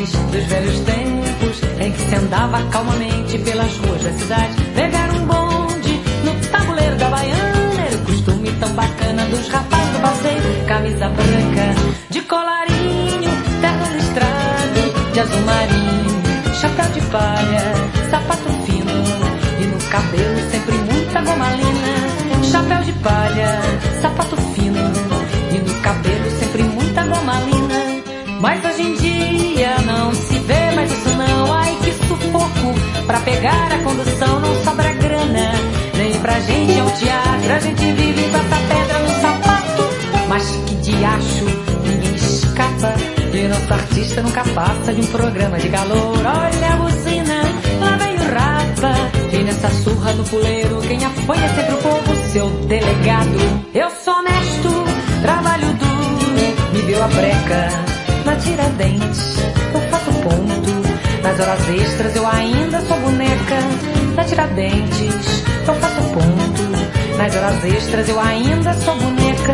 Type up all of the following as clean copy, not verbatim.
Saudades dos velhos tempos em que se andava calmamente pelas ruas da cidade. Pegar um bonde no tabuleiro da Baiana era o costume tão bacana dos rapazes do passeio. Camisa branca de colarinho, terno listrado de azul marinho, chapéu de palha, sapato fino e no cabelo sempre muita gomalina. Chapéu de palha, sapato fino e no cabelo sempre muita gomalina. Mas hoje em dia não se vê mais isso não. Ai que sufoco, pra pegar a condução não sobra grana. Nem pra gente é um teatro, a gente vive com essa pedra no sapato. Mas que diacho, ninguém escapa. E nosso artista nunca passa de um programa de calor. Olha a buzina, lá vem o rapa. E nessa surra no puleiro, quem apanha é sempre o povo, seu delegado. Eu sou honesto, trabalho duro, me deu a breca na Tiradentes, eu faço ponto. Nas horas extras eu ainda sou boneca. Na Tiradentes, eu faço ponto. Nas horas extras eu ainda sou boneca.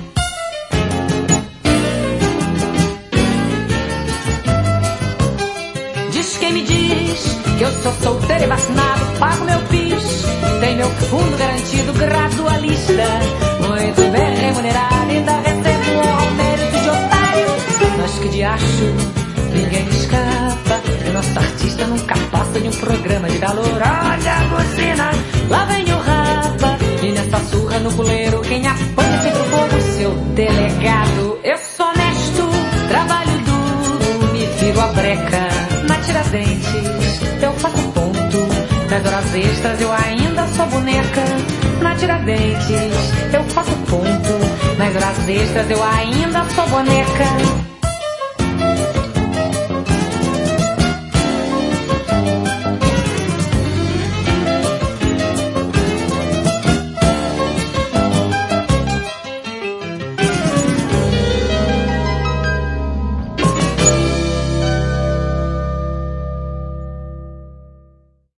Diz quem me diz que eu sou solteiro e vacinado, pago meu PIS, tem meu fundo garantido, gradualista, muito bem remunerado, ainda recebo um mérito de otário. Mas que diacho, ninguém escapa. E nosso artista nunca passa de um programa de calor. Olha a buzina, lá vem o rapa. E nessa surra no puleiro, quem apanha sempre o povo, seu delegado. Eu sou honesto, trabalho duro, me viro a breca. Na Tiradentes, eu faço ponto. Nas horas extras eu ainda sou boneca. Na Tiradentes, eu faço ponto. Nas horas extras eu ainda sou boneca.